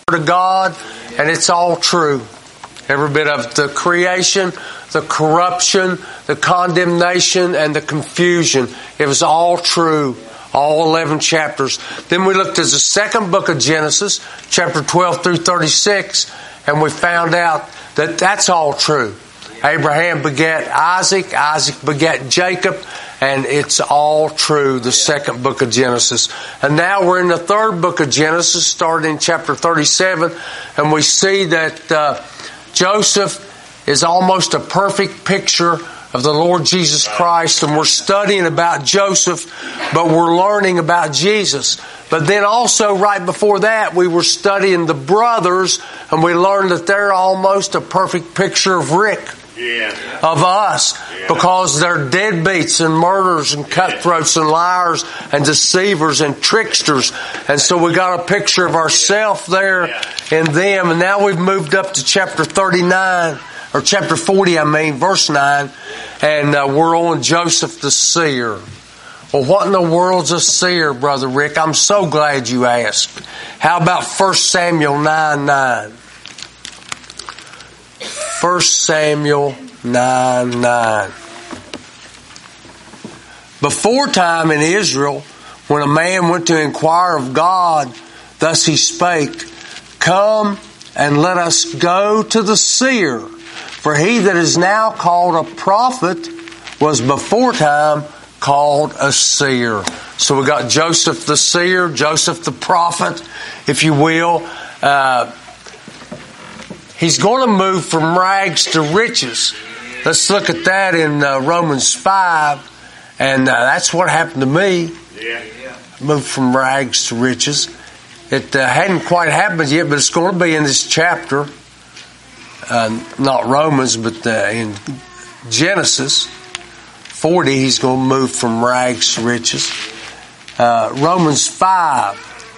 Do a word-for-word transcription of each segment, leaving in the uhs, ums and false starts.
of God, and it's all true. Every bit of the creation, the corruption, the condemnation, and the confusion. It was all true. All eleven chapters. Then we looked at the second book of Genesis, chapter twelve through thirty-six, and we found out that that's all true. Abraham begat Isaac, Isaac begat Jacob, and it's all true, the second book of Genesis. And now we're in the third book of Genesis, starting in chapter thirty-seven, and we see that uh, Joseph is almost a perfect picture of the Lord Jesus Christ, and we're studying about Joseph, but we're learning about Jesus. But then also right before that, we were studying the brothers, and we learned that they're almost a perfect picture of Rick. Yeah. Of us, yeah. Because they're deadbeats and murderers and cutthroats and liars and deceivers and tricksters. And so we got a picture of ourselves there yeah. in them. And now we've moved up to chapter thirty-nine, or chapter forty, I mean, verse nine. And uh, we're on Joseph the seer. Well, what in the world's a seer, Brother Rick? I'm so glad you asked. How about First Samuel nine nine? First Samuel nine nine. Before time in Israel, when a man went to inquire of God, thus he spake, Come and let us go to the seer. For he that is now called a prophet was before time called a seer. So we got Joseph the seer, Joseph the prophet, if you will. Uh, He's going to move from rags to riches. Let's look at that in uh, Romans five. And uh, that's what happened to me. Yeah. Moved from rags to riches. It uh, hadn't quite happened yet, but it's going to be in this chapter. Uh, not Romans, but uh, in Genesis forty, he's going to move from rags to riches. Uh, Romans five,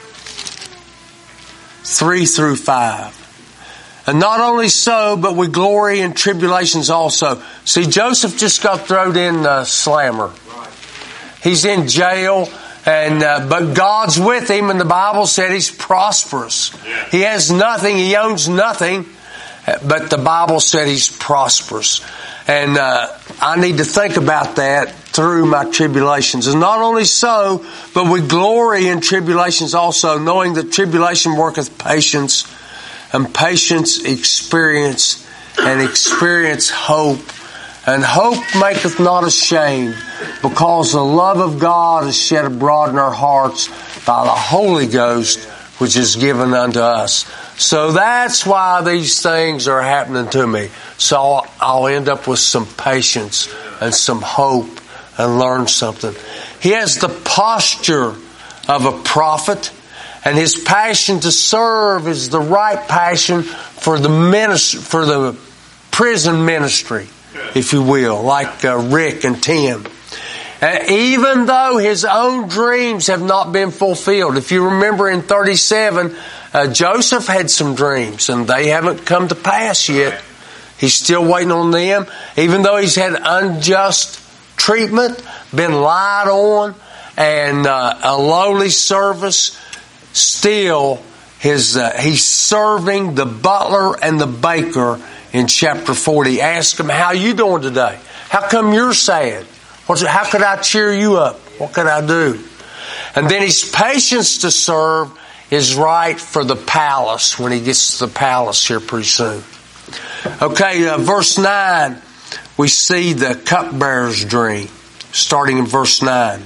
three through five. And not only so, but we glory in tribulations also. See, Joseph just got thrown in uh, slammer. He's in jail, and uh, but God's with him, and the Bible said he's prosperous. He has nothing, he owns nothing, but the Bible said he's prosperous. And uh, I need to think about that through my tribulations. And not only so, but we glory in tribulations also, knowing that tribulation worketh patience, and patience experience, and experience hope. And hope maketh not ashamed, because the love of God is shed abroad in our hearts by the Holy Ghost, which is given unto us. So that's why these things are happening to me. So I'll end up with some patience and some hope and learn something. He has the posture of a prophet. And his passion to serve is the right passion for the ministry, for the prison ministry, if you will, like uh, Rick and Tim. Uh, even though his own dreams have not been fulfilled. If you remember in thirty-seven, uh, Joseph had some dreams, and they haven't come to pass yet. He's still waiting on them. Even though he's had unjust treatment, been lied on, and uh, a lowly service, still, his uh, he's serving the butler and the baker in chapter forty. Ask him, how you doing today? How come you're sad? What's, how could I cheer you up? What could I do? And then his patience to serve is right for the palace when he gets to the palace here pretty soon. Okay, uh, verse nine, we see the cupbearer's dream, starting in verse nine.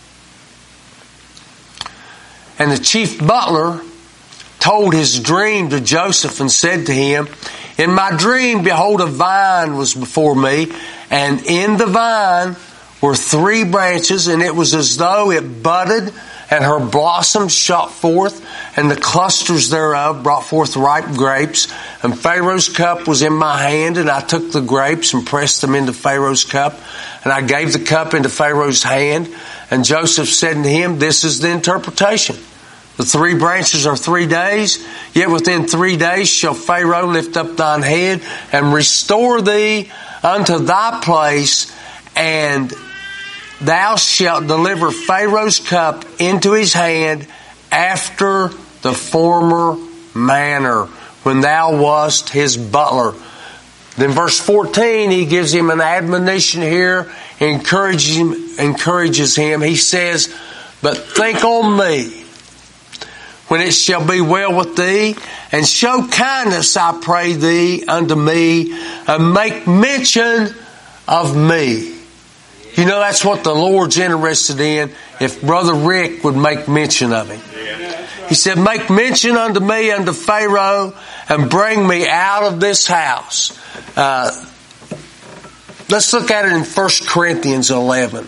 And the chief butler told his dream to Joseph and said to him, In my dream, behold, a vine was before me, and in the vine were three branches, and it was as though it budded, and her blossoms shot forth, and the clusters thereof brought forth ripe grapes. And Pharaoh's cup was in my hand, and I took the grapes and pressed them into Pharaoh's cup, and I gave the cup into Pharaoh's hand. And Joseph said to him, This is the interpretation. The three branches are three days, yet within three days shall Pharaoh lift up thine head and restore thee unto thy place, and thou shalt deliver Pharaoh's cup into his hand after the former manner when thou wast his butler. Then verse fourteen, he gives him an admonition here, encourages him, encourages him. He says, but think on me when it shall be well with thee, and show kindness, I pray thee, unto me, and make mention of me. You know, that's what the Lord's interested in, if Brother Rick would make mention of him. He said, make mention unto me, unto Pharaoh, and bring me out of this house. Uh, let's look at it in First Corinthians eleven.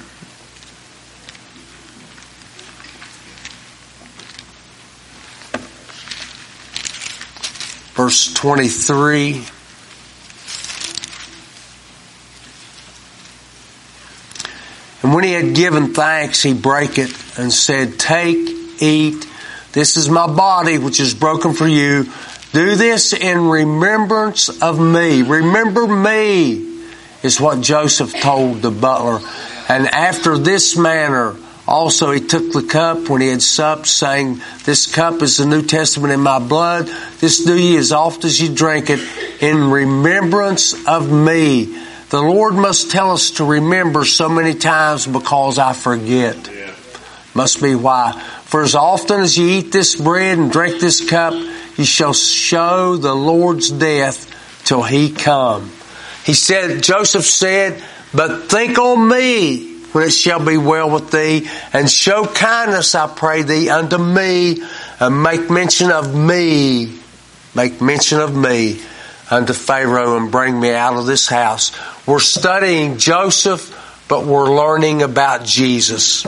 Verse twenty-three. And when he had given thanks, he brake it and said, take, eat, this is my body which is broken for you. Do this in remembrance of me. Remember me is what Joseph told the butler. And after this manner also he took the cup when he had supped, saying, this cup is the New Testament in my blood. This do ye as oft as ye drink it in remembrance of me. The Lord must tell us to remember so many times because I forget. Yeah. Must be why. For as often as ye eat this bread and drink this cup, ye shall show the Lord's death till he come. He said, Joseph said, but think on me when it shall be well with thee, and show kindness, I pray thee, unto me, and make mention of me, make mention of me unto Pharaoh, and bring me out of this house. We're studying Joseph, but we're learning about Jesus.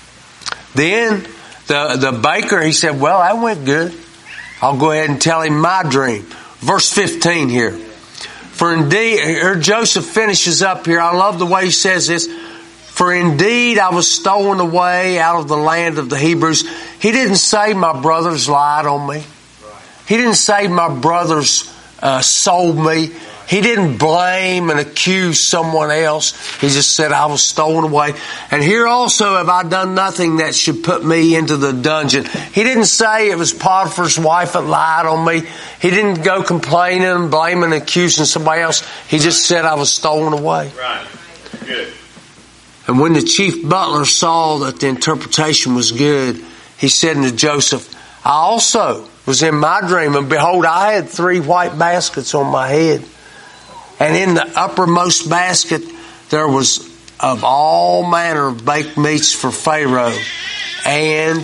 Then the, the baker, he said, well, that went good. I'll go ahead and tell him my dream. Verse fifteen here. For indeed, here Joseph finishes up here. I love the way he says this. For indeed I was stolen away out of the land of the Hebrews. He didn't say my brothers lied on me. He didn't say my brothers uh, sold me. He didn't blame and accuse someone else. He just said I was stolen away. And here also have I done nothing that should put me into the dungeon. He didn't say it was Potiphar's wife that lied on me. He didn't go complaining and blaming and accusing somebody else. He just said I was stolen away. Right. Good. And when the chief butler saw that the interpretation was good, he said unto Joseph, I also was in my dream, and behold, I had three white baskets on my head. And in the uppermost basket there was of all manner of baked meats for Pharaoh, and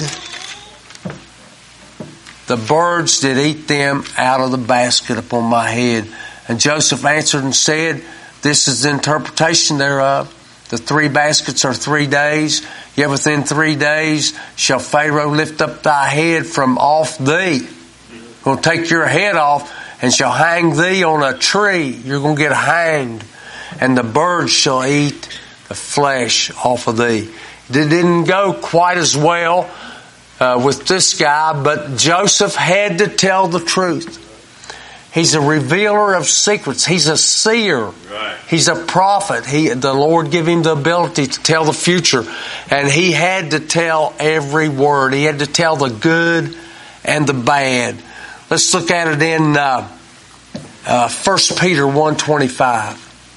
the birds did eat them out of the basket upon my head. And Joseph answered and said, this is the interpretation thereof. The three baskets are three days. Yet within three days shall Pharaoh lift up thy head from off thee. He'll take your head off and shall hang thee on a tree. You're going to get hanged. And the birds shall eat the flesh off of thee. It didn't go quite as well uh, with this guy, but Joseph had to tell the truth. He's a revealer of secrets. He's a seer. Right. He's a prophet. He, the Lord gave him the ability to tell the future. And he had to tell every word. He had to tell the good and the bad. Let's look at it in uh, uh, First Peter one twenty-five.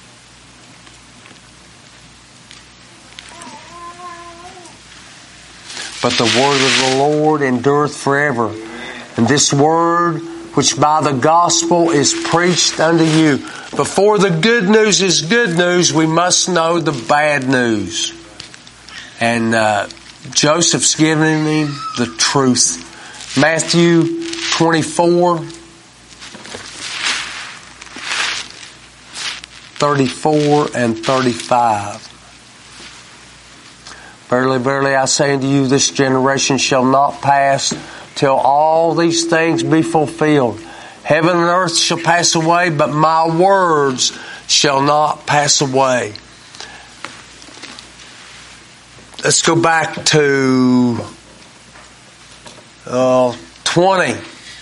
But the word of the Lord endureth forever. And this word which by the gospel is preached unto you. Before the good news is good news, we must know the bad news. And uh, Joseph's giving him the truth. Matthew twenty-four, thirty-four and thirty-five. Verily, verily, I say unto you, this generation shall not pass till all these things be fulfilled. Heaven and earth shall pass away, but my words shall not pass away. Let's go back to uh, twenty.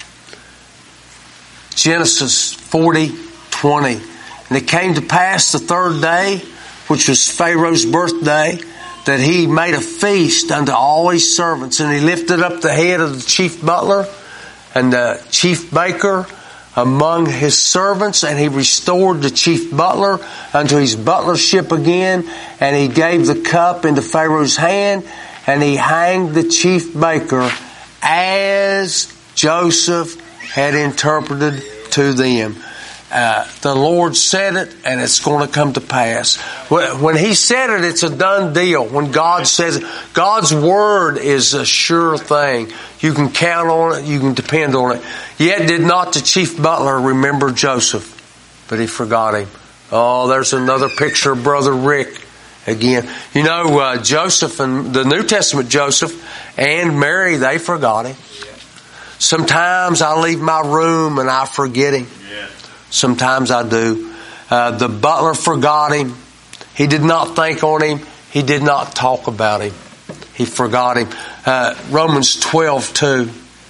Genesis forty, twenty. And it came to pass the third day, which was Pharaoh's birthday, that he made a feast unto all his servants, and he lifted up the head of the chief butler and the chief baker among his servants, and he restored the chief butler unto his butlership again, and he gave the cup into Pharaoh's hand, and he hanged the chief baker as Joseph had interpreted to them. Uh, the Lord said it, and it's going to come to pass. When He said it, it's a done deal. When God says it, God's Word is a sure thing. You can count on it. You can depend on it. Yet did not the chief butler remember Joseph, but he forgot him. Oh, there's another picture of Brother Rick again. You know, uh, Joseph and the New Testament Joseph and Mary, they forgot him. Sometimes I leave my room and I forget him. Sometimes I do. Uh, the butler forgot him. He did not think on him. He did not talk about him. He forgot him. Uh, Romans twelve two.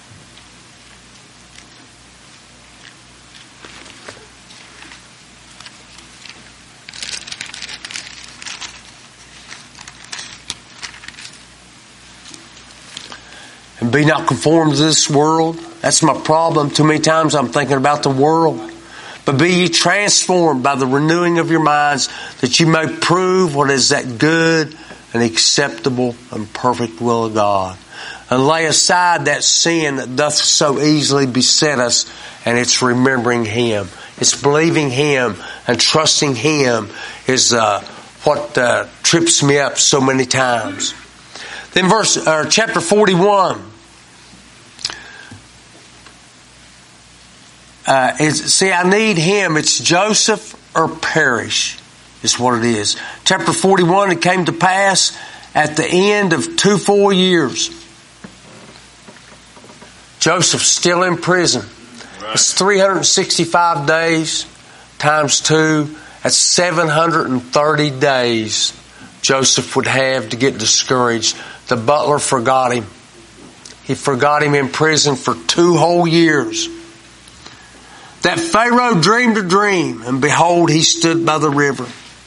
And be not conformed to this world. That's my problem. Too many times I'm thinking about the world. But be ye transformed by the renewing of your minds, that you may prove what is that good and acceptable and perfect will of God. And lay aside that sin that doth so easily beset us, and it's remembering Him. It's believing Him and trusting Him is uh, what uh, trips me up so many times. Then verse, or chapter forty-one. Uh, is, see, I need Him. It's Joseph or perish is what it is. Chapter forty-one, it came to pass at the end of two full years. Joseph's still in prison. Right. It's three hundred sixty-five days times two. That's seven hundred thirty days Joseph would have to get discouraged. The butler forgot him. He forgot him in prison for two whole years. That Pharaoh dreamed a dream, and behold, he stood by the river.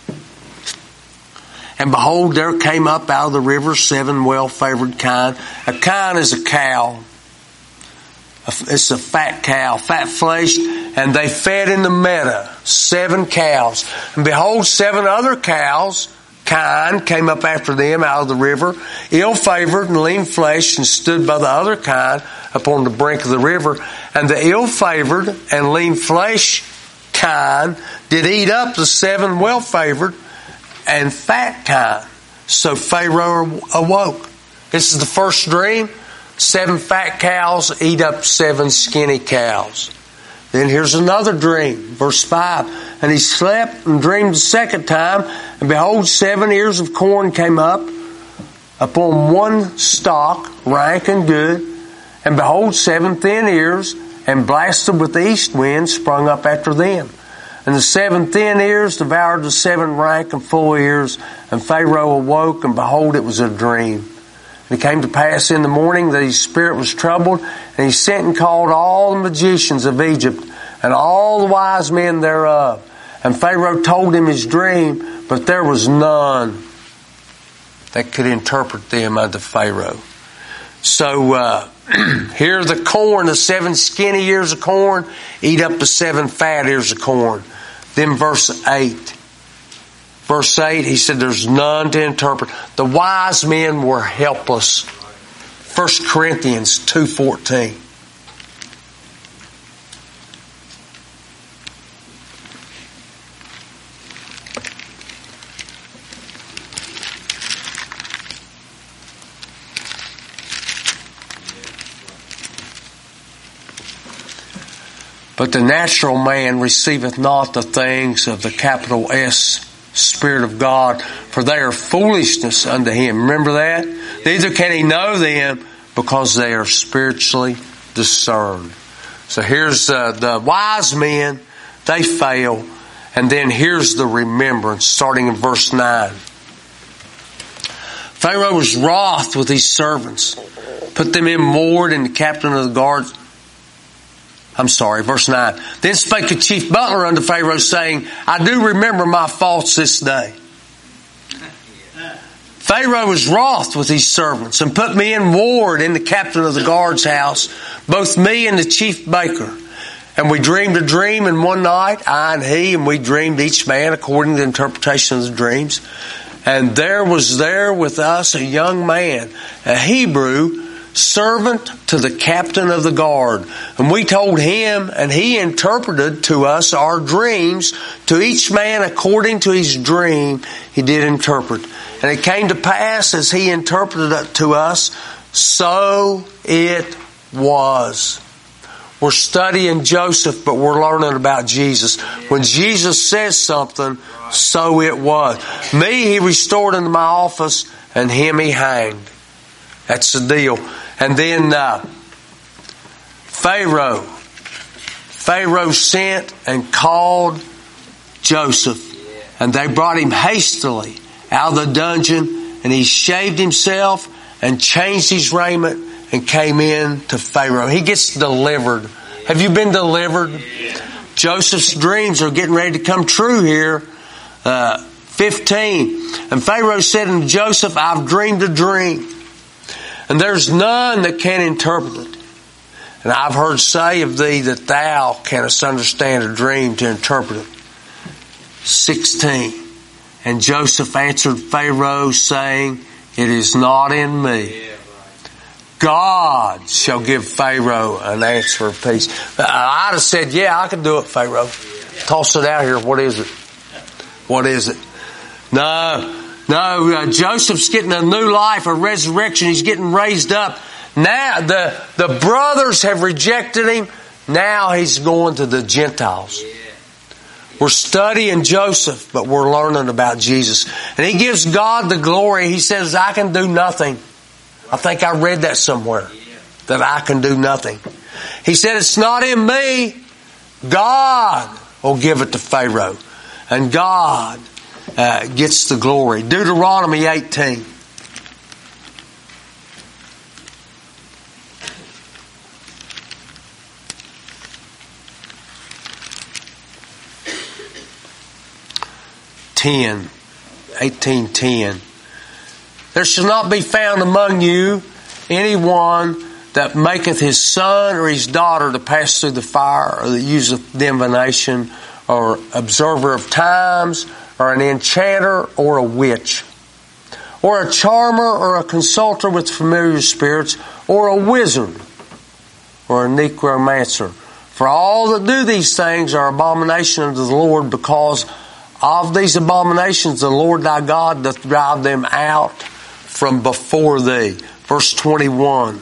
And behold, there came up out of the river seven well-favored kine. A kine is a cow. It's a fat cow, fat-fleshed, and they fed in the meadow. Seven cows. And behold, seven other cows, kine, came up after them out of the river, ill-favored and lean-fleshed, and stood by the other kine upon the brink of the river. And the ill-favored and lean-fleshed kine did eat up the seven well-favored and fat kine. So Pharaoh awoke. This is the first dream. Seven fat cows eat up seven skinny cows. Then here's another dream, verse five. And he slept and dreamed the second time, and behold, seven ears of corn came up upon one stalk, rank and good. And behold, seven thin ears, and blasted with the east wind, sprung up after them. And the seven thin ears devoured the seven rank and full ears. And Pharaoh awoke, and behold, it was a dream. And it came to pass in the morning that his spirit was troubled, and he sent and called all the magicians of Egypt, and all the wise men thereof. And Pharaoh told him his dream, but there was none that could interpret them unto Pharaoh. So, uh, here the corn, the seven skinny ears of corn, eat up the seven fat ears of corn. Then verse eight. Verse eight, he said there's none to interpret. The wise men were helpless. First Corinthians two fourteen. But the natural man receiveth not the things of the capital S Spirit of God, for they are foolishness unto him. Remember that? Neither can he know them, because they are spiritually discerned. So here's uh, the wise men, they fail. And then here's the remembrance, starting in verse nine. Pharaoh was wroth with his servants, put them in ward, and the captain of the guard. I'm sorry, verse nine. Then spake the chief butler unto Pharaoh, saying, I do remember my faults this day. Pharaoh was wroth with his servants and put me in ward in the captain of the guard's house, both me and the chief baker. And we dreamed a dream in one night, I and he, and we dreamed each man according to the interpretation of the dreams. And there was there with us a young man, a Hebrew, servant to the captain of the guard. And we told him, and he interpreted to us our dreams. To each man according to his dream he did interpret. And it came to pass as he interpreted it to us, so it was. We're studying Joseph, but we're learning about Jesus. When Jesus says something, so it was. Me, he restored into my office, and him he hanged. That's the deal. And then uh, Pharaoh. Pharaoh sent and called Joseph. And they brought him hastily out of the dungeon. And he shaved himself and changed his raiment and came in to Pharaoh. He gets delivered. Have you been delivered? Joseph's dreams are getting ready to come true here. Uh, fifteen. And Pharaoh said unto Joseph, I've dreamed a dream. And there's none that can interpret it. And I've heard say of thee that thou canst understand a dream to interpret it. sixteen. And Joseph answered Pharaoh, saying, it is not in me. God shall give Pharaoh an answer of peace. I'd have said, yeah, I can do it, Pharaoh. Toss it out here. What is it? What is it? No. No, uh, Joseph's getting a new life, a resurrection. He's getting raised up. Now, the, the brothers have rejected him. Now he's going to the Gentiles. We're studying Joseph, but we're learning about Jesus. And he gives God the glory. He says, I can do nothing. I think I read that somewhere, that I can do nothing. He said, it's not in me. God will give it to Pharaoh. And God Uh, gets the glory. Deuteronomy eighteen. ten. eighteen ten. There shall not be found among you any one that maketh his son or his daughter to pass through the fire, or that useth divination, or observer of times, or an enchanter, or a witch, or a charmer, or a consulter with familiar spirits, or a wizard, or a necromancer. For all that do these things are abomination unto the Lord, because of these abominations the Lord thy God doth drive them out from before thee. Verse twenty-one.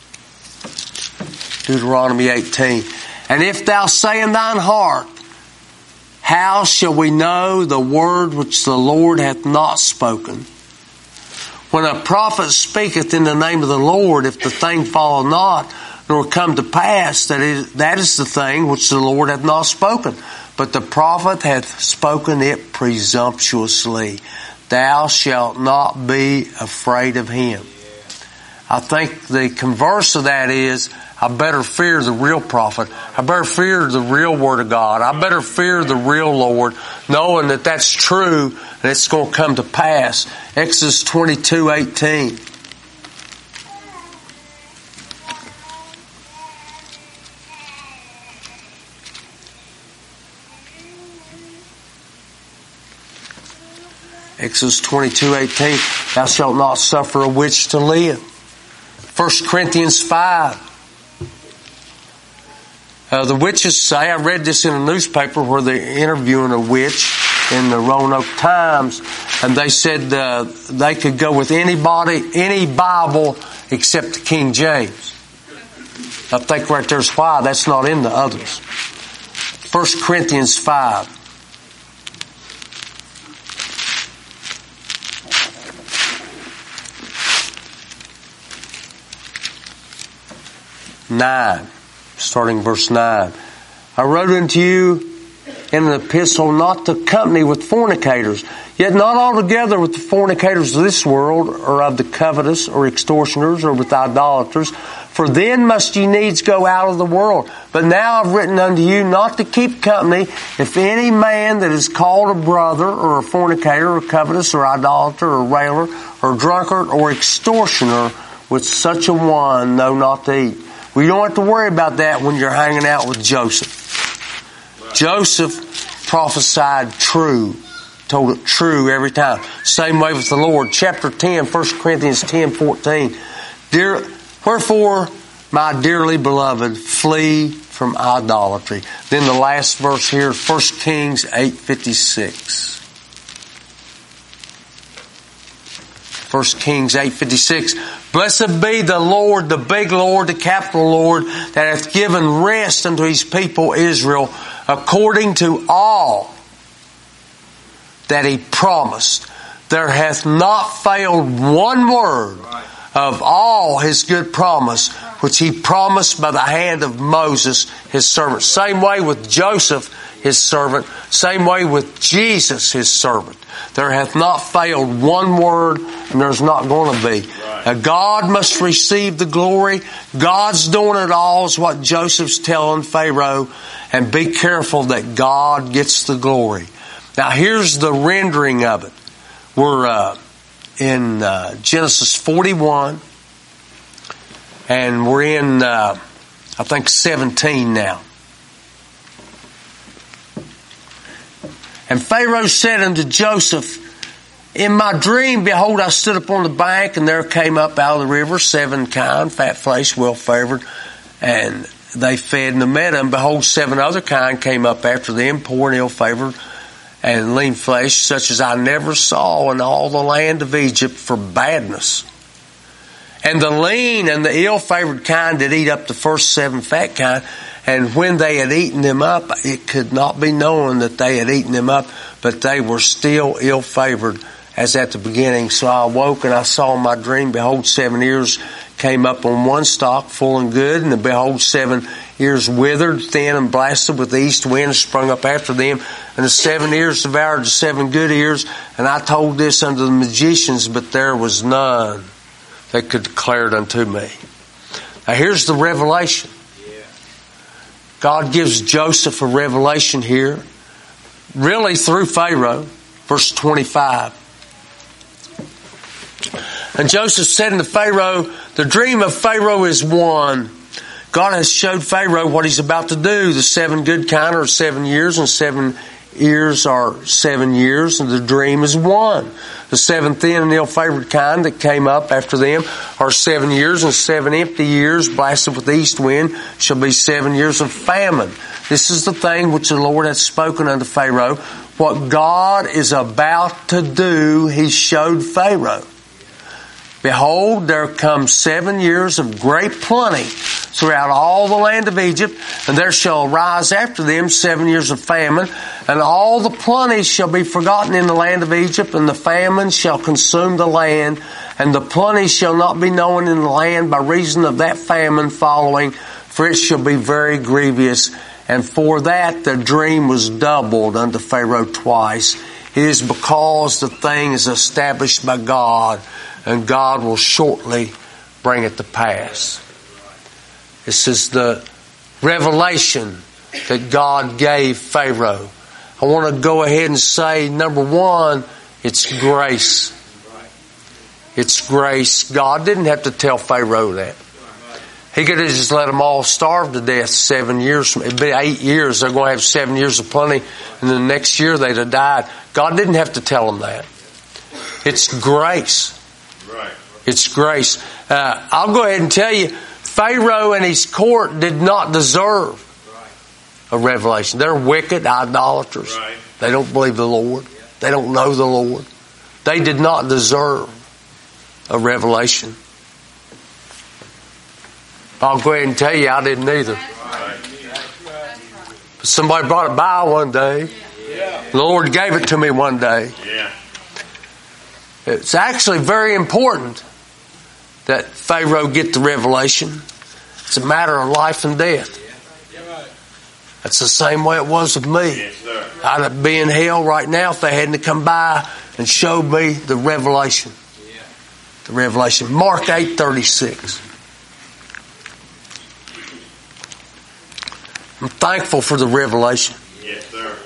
Deuteronomy eighteen. And if thou say in thine heart, how shall we know the word which the Lord hath not spoken? When a prophet speaketh in the name of the Lord, if the thing follow not, nor come to pass, that is, that is the thing which the Lord hath not spoken. But the prophet hath spoken it presumptuously. Thou shalt not be afraid of him. I think the converse of that is, I better fear the real prophet. I better fear the real Word of God. I better fear the real Lord, knowing that that's true and it's going to come to pass. Exodus twenty-two eighteen. Exodus twenty-two eighteen. Thou shalt not suffer a witch to live. First Corinthians five. Uh, the witches say, I read this in a newspaper where they're interviewing a witch in the Roanoke Times, and they said uh, they could go with anybody, any Bible except the King James. I think right there's why that's not in the others. First Corinthians five. nine. Starting verse nine. I wrote unto you in an epistle not to company with fornicators, yet not altogether with the fornicators of this world, or of the covetous, or extortioners, or with idolaters. For then must ye needs go out of the world. But now I've written unto you not to keep company if any man that is called a brother, or a fornicator, or covetous, or idolater, or railer, or drunkard, or extortioner, with such a one know not to eat. We don't have to worry about that when you're hanging out with Joseph. Right. Joseph prophesied true. Told it true every time. Same way with the Lord. Chapter ten, First Corinthians ten fourteen. Dear, wherefore, my dearly beloved, flee from idolatry. Then the last verse here, First Kings eight fifty-six. First Kings eight fifty-six. Blessed be the Lord, the big Lord, the capital Lord, that hath given rest unto his people Israel, according to all that he promised. There hath not failed one word of all his good promise, which he promised by the hand of Moses, his servant. Same way with Joseph, his servant. Same way with Jesus, his servant. There hath not failed one word, and there's not going to be. Now, God must receive the glory. God's doing it all, is what Joseph's telling Pharaoh. And be careful that God gets the glory. Now, here's the rendering of it. We're uh, in uh, Genesis forty-one, and we're in, uh, I think, seventeen now. And Pharaoh said unto Joseph, in my dream, behold, I stood upon the bank, and there came up out of the river seven kine, fat-fleshed, well-favored, and they fed and they met them. Behold, seven other kine came up after them, poor and ill-favored, and lean flesh, such as I never saw in all the land of Egypt for badness. And the lean and the ill-favored kind did eat up the first seven fat kind, and when they had eaten them up, it could not be known that they had eaten them up, but they were still ill-favored as at the beginning. So I awoke and I saw in my dream, behold, seven ears came up on one stalk, full and good, and behold, seven ears withered, thin, and blasted with the east wind, and sprung up after them. And the seven ears devoured the seven good ears. And I told this unto the magicians, but there was none that could declare it unto me. Now here's the revelation. God gives Joseph a revelation here, really through Pharaoh. Verse twenty-five. And Joseph said unto Pharaoh, the dream of Pharaoh is one. God has showed Pharaoh what he's about to do. The seven good kine are seven years, and seven ears are seven years, and the dream is one. The seven thin and ill-favored kind that came up after them are seven years, and seven empty years, blasted with the east wind, shall be seven years of famine. This is the thing which the Lord hath spoken unto Pharaoh. What God is about to do, he showed Pharaoh. Behold, there come seven years of great plenty throughout all the land of Egypt, and there shall arise after them seven years of famine, and all the plenty shall be forgotten in the land of Egypt, and the famine shall consume the land, and the plenty shall not be known in the land by reason of that famine following, for it shall be very grievous. And for that the dream was doubled unto Pharaoh twice. It is because the thing is established by God, and God will shortly bring it to pass. This is the revelation that God gave Pharaoh. I want to go ahead and say, number one, it's grace. It's grace. God didn't have to tell Pharaoh that. He could have just let them all starve to death seven years. It'd be eight years. They're going to have seven years of plenty, and the next year they'd have died. God didn't have to tell them that. It's grace. It's grace. Uh, I'll go ahead and tell you, Pharaoh and his court did not deserve a revelation. They're wicked idolaters. They don't believe the Lord. They don't know the Lord. They did not deserve a revelation. I'll go ahead and tell you, I didn't either. But somebody brought it by one day. The Lord gave it to me one day. It's actually very important that Pharaoh get the revelation. It's a matter of life and death. That's the same way it was with me. I'd be in hell right now if they hadn't come by and showed me the revelation. The revelation. Mark eight thirty-six. I'm thankful for the revelation. Yes, sir.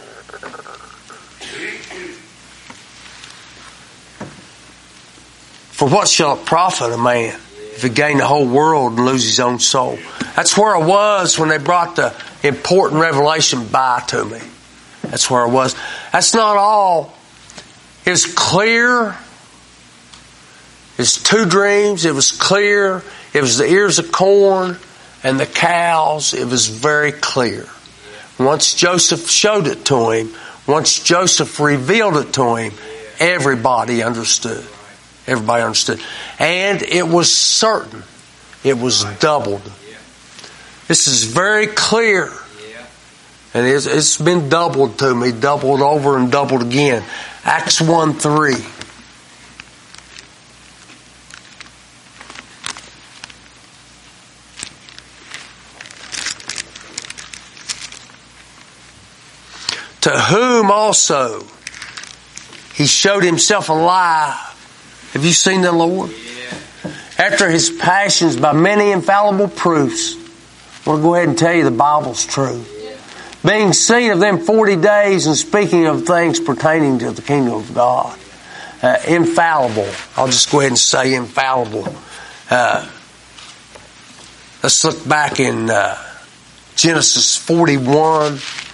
For what shall it profit a man if he gain the whole world and lose his own soul? That's where I was when they brought the important revelation by to me. That's where I was. That's not all. It was clear. It was two dreams. It was clear. It was the ears of corn and the cows. It was very clear. Once Joseph showed it to him, once Joseph revealed it to him, everybody understood. Everybody understood. And it was certain. It was doubled. This is very clear. And it's, it's been doubled to me, doubled over and doubled again. Acts one three. To whom also he showed himself alive. Have you seen the Lord? Yeah. After his passions by many infallible proofs. I want to go ahead and tell you the Bible's true. Yeah. Being seen of them forty days and speaking of things pertaining to the kingdom of God. Uh, infallible. I'll just go ahead and say infallible. Uh, let's look back in uh, Genesis forty-one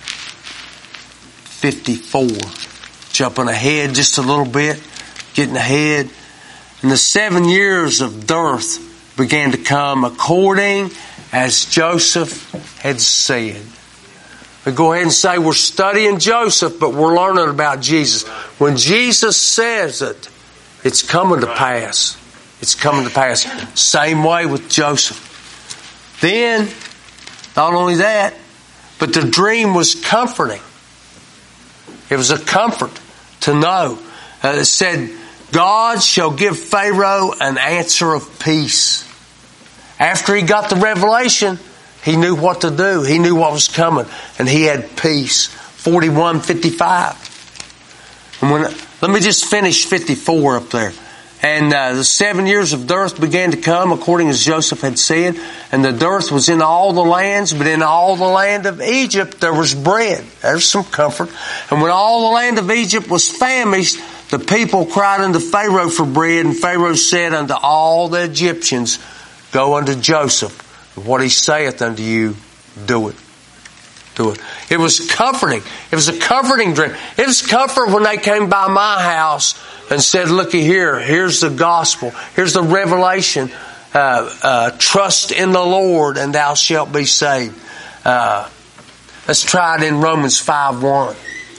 fifty-four. Jumping ahead just a little bit. Getting ahead. And the seven years of dearth began to come according as Joseph had said. We go ahead and say we're studying Joseph, but we're learning about Jesus. When Jesus says it, it's coming to pass. It's coming to pass. Same way with Joseph. Then, not only that, but the dream was comforting. It was a comfort to know. Uh, it said, God shall give Pharaoh an answer of peace. After he got the revelation, he knew what to do. He knew what was coming. And he had peace. forty-one fifty-five. And when, let me just finish fifty-four up there. And uh, the seven years of dearth began to come, according as Joseph had said. And the dearth was in all the lands, but in all the land of Egypt there was bread. There's some comfort. And when all the land of Egypt was famished, the people cried unto Pharaoh for bread. And Pharaoh said unto all the Egyptians, Go unto Joseph. And what he saith unto you, do it. Do it. It was comforting. It was a comforting dream. It was comfort when they came by my house and said, looky here, here's the gospel. Here's the revelation. Uh, uh, trust in the Lord and thou shalt be saved. Uh, let's try it in Romans five one.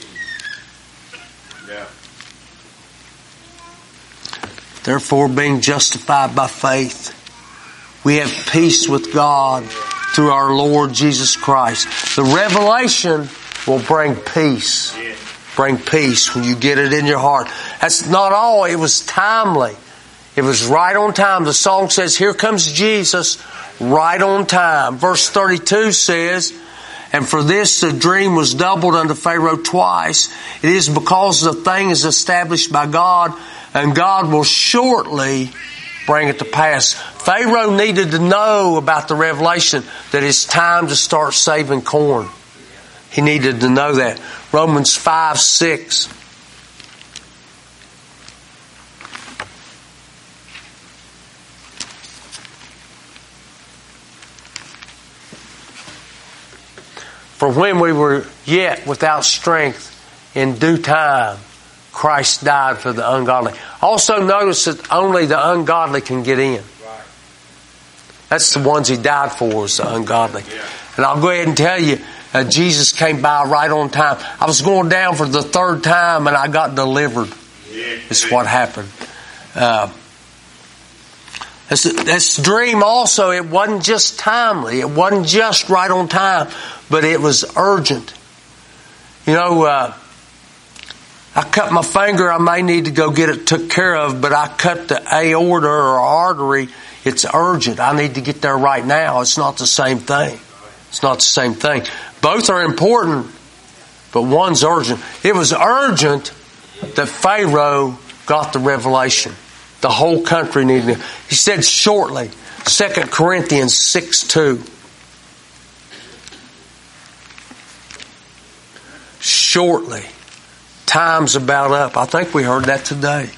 Yeah. Therefore, being justified by faith, we have peace with God through our Lord Jesus Christ. The revelation will bring peace. Bring peace when you get it in your heart. That's not all. It was timely. It was right on time. The song says, here comes Jesus, right on time. Verse thirty-two says, and for this the dream was doubled unto Pharaoh twice. It is because the thing is established by God, and God will shortly bring it to pass. Pharaoh needed to know about the revelation that it's time to start saving corn. He needed to know that. Romans five six. For when we were yet without strength, in due time, Christ died for the ungodly. Also notice that only the ungodly can get in. That's the ones He died for, is the ungodly. And I'll go ahead and tell you, uh, Jesus came by right on time. I was going down for the third time and I got delivered. It's what happened. Uh, this, this dream also, it wasn't just timely. It wasn't just right on time, but it was urgent. You know, uh, I cut my finger, I may need to go get it took care of, but I cut the aorta or artery. It's urgent. I need to get there right now. It's not the same thing. It's not the same thing. Both are important, but one's urgent. It was urgent that Pharaoh got the revelation. The whole country needed it. He said shortly, Second Corinthians six two. shortly. Time's about up. I think we heard that today.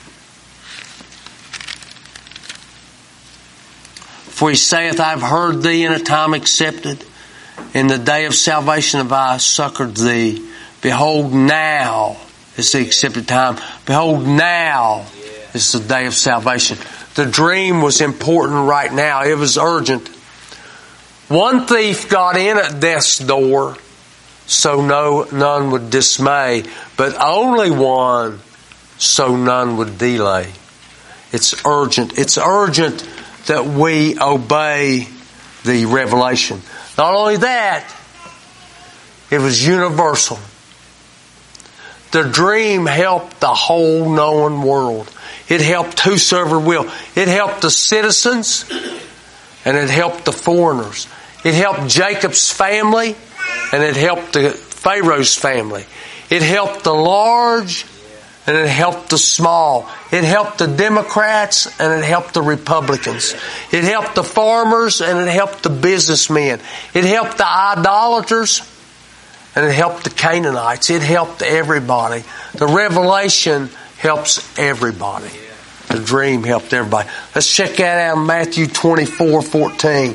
For he saith, I have heard thee in a time accepted. In the day of salvation have I succored thee. Behold, now is the accepted time. Behold, now is the day of salvation. The dream was important right now. It was urgent. One thief got in at death's door, so no none would dismay, but only one, so none would delay. It's urgent. It's urgent that we obey the revelation. Not only that, it was universal. The dream helped the whole known world. It helped whosoever will. It helped the citizens and it helped the foreigners. It helped Jacob's family and it helped the Pharaoh's family. It helped the large and it helped the small. It helped the Democrats and it helped the Republicans. It helped the farmers and it helped the businessmen. It helped the idolaters and it helped the Canaanites. It helped everybody. The revelation helps everybody. The dream helped everybody. Let's check that out in Matthew twenty-four fourteen.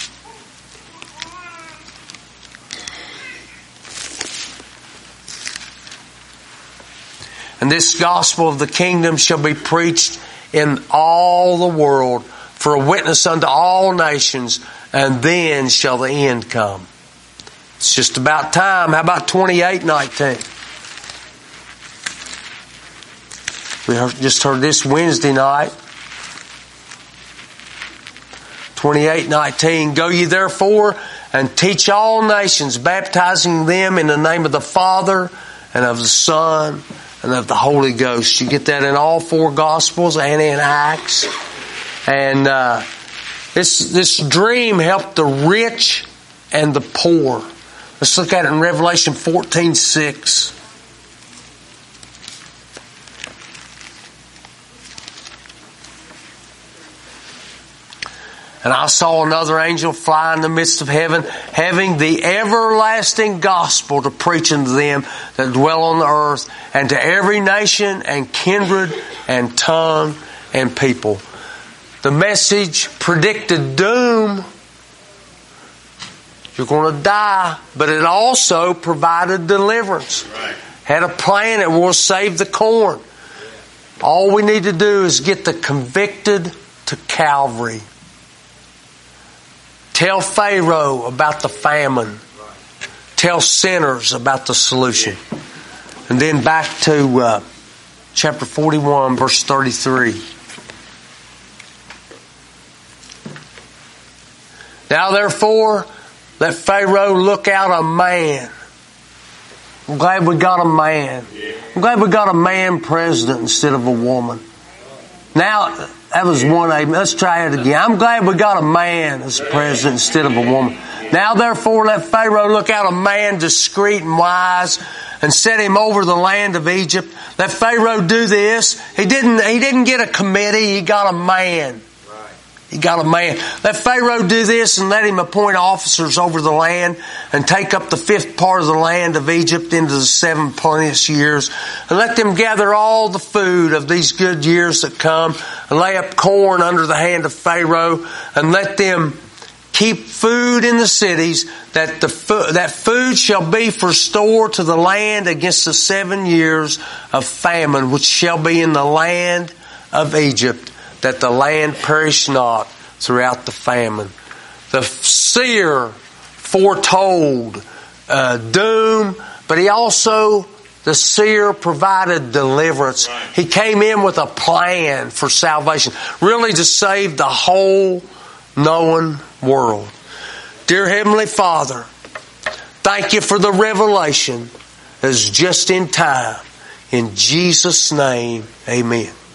And this gospel of the kingdom shall be preached in all the world for a witness unto all nations, and then shall the end come. It's just about time. How about twenty-eight nineteen? We just heard this Wednesday night. twenty-eight nineteen. Go ye therefore and teach all nations, baptizing them in the name of the Father and of the Son and of the Holy Ghost. You get that in all four Gospels and in Acts. And uh, this this dream helped the rich and the poor. Let's look at it in Revelation fourteen six. And I saw another angel fly in the midst of heaven, having the everlasting gospel to preach unto them that dwell on the earth, and to every nation and kindred and tongue and people. The message predicted doom. You're going to die. But it also provided deliverance. Right. Had a plan. It will save the corn. All we need to do is get the convicted to Calvary. Tell Pharaoh about the famine. Tell sinners about the solution. And then back to uh, chapter forty-one, verse thirty-three. Now therefore, let Pharaoh look out a man. I'm glad we got a man. I'm glad we got a man president instead of a woman. Now, that was one A. Let's try it again. I'm glad we got a man as president instead of a woman. Now therefore let Pharaoh look out a man discreet and wise, and set him over the land of Egypt. Let Pharaoh do this. He didn't, he didn't get a committee, he got a man. He got a man. Let Pharaoh do this and let him appoint officers over the land and take up the fifth part of the land of Egypt into the seven plenteous years. And let them gather all the food of these good years that come and lay up corn under the hand of Pharaoh, and let them keep food in the cities, that the fo- that food shall be for store to the land against the seven years of famine which shall be in the land of Egypt, that the land perish not throughout the famine. The seer foretold uh, doom, but he also, the seer provided deliverance. He came in with a plan for salvation, really to save the whole known world. Dear Heavenly Father, thank you for the revelation that's just in time. In Jesus' name, amen.